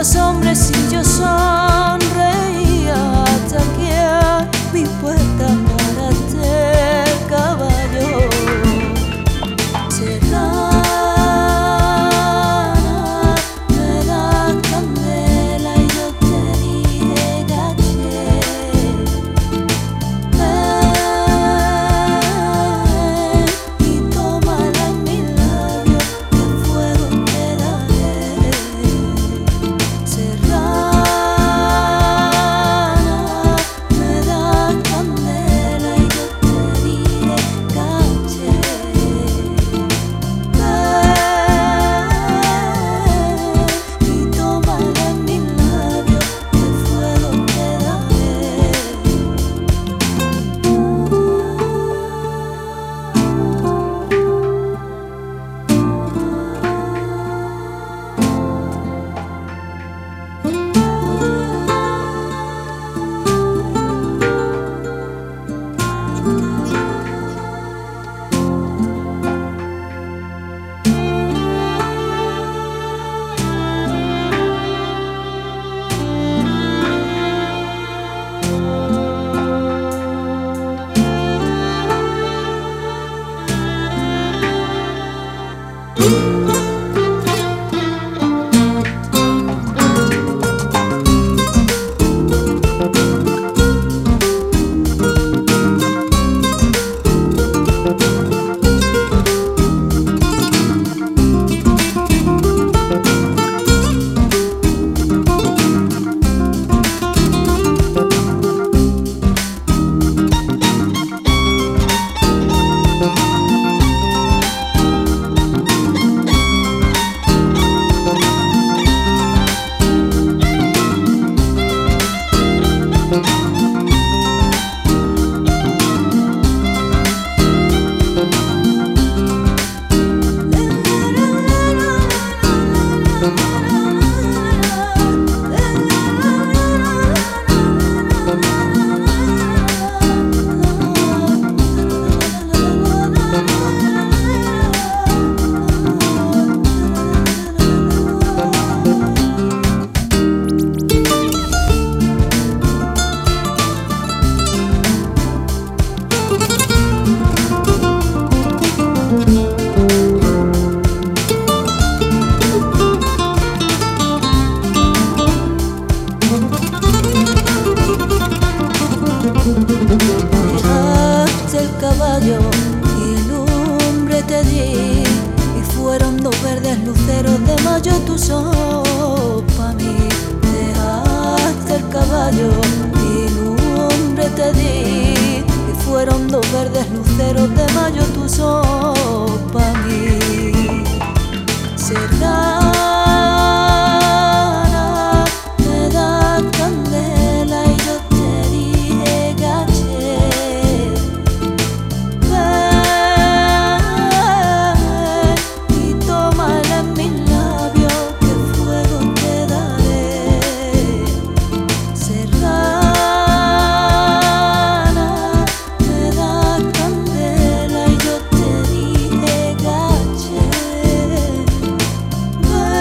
los hombres y yo sonreía hasta que mi puerta paraste el caballo. Serrana, me das candela y yo te dije caché. Ven y tómala en mis labios, que fuego te daré. Serrana, me das candela y yo te dije caché. Y tómala en mis labios, que fuego te daré. Dejaste el caballo y lumbre te di, y fueron dos verdes luceros de mayo tu sol pa' mí. Dejaste el caballo y lumbre te di, y fueron dos verdes luceros de mayo tu sol pa' mí. Serrana, me das candela y yo te dije caché. Ven y tómala en mis labios, que fuego te daré. Serrana, me das candela y yo te dije caché. Ven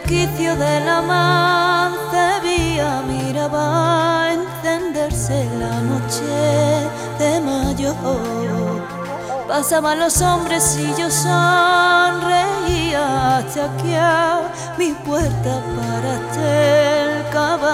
resquicio de la mancebía miraba encenderse la noche de mayo. Pasaban los hombres y yo sonreía hasta que a mi puerta paraste el caballo.